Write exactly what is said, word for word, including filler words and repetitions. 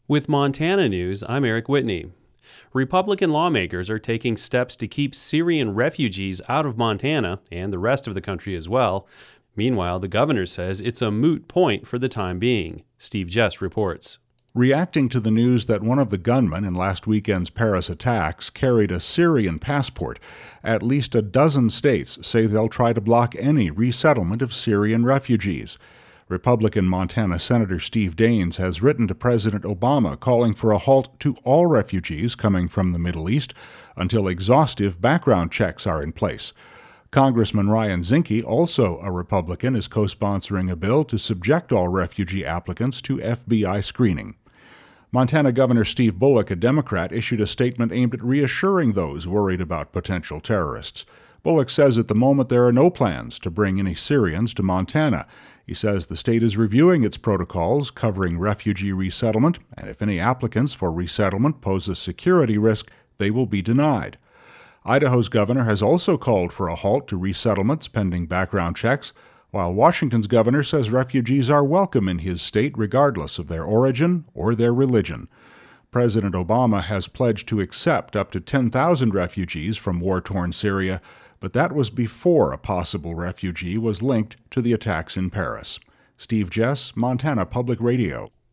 With Montana News, I'm Eric Whitney. Republican lawmakers are taking steps to keep Syrian refugees out of Montana and the rest of the country as well. Meanwhile, the governor says it's a moot point for the time being. Steve Jess reports. Reacting to the news that one of the gunmen in last weekend's Paris attacks carried a Syrian passport, at least a dozen states say they'll try to block any resettlement of Syrian refugees. Republican Montana Senator Steve Daines has written to President Obama calling for a halt to all refugees coming from the Middle East until exhaustive background checks are in place. Congressman Ryan Zinke, also a Republican, is co-sponsoring a bill to subject all refugee applicants to F B I screening. Montana Governor Steve Bullock, a Democrat, issued a statement aimed at reassuring those worried about potential terrorists. Bullock says at the moment there are no plans to bring any Syrians to Montana. He says the state is reviewing its protocols covering refugee resettlement, and if any applicants for resettlement pose a security risk, they will be denied. Idaho's governor has also called for a halt to resettlements pending background checks, while Washington's governor says refugees are welcome in his state regardless of their origin or their religion. President Obama has pledged to accept up to ten thousand refugees from war-torn Syria, but that was before a possible refugee was linked to the attacks in Paris. Steve Jess, Montana Public Radio.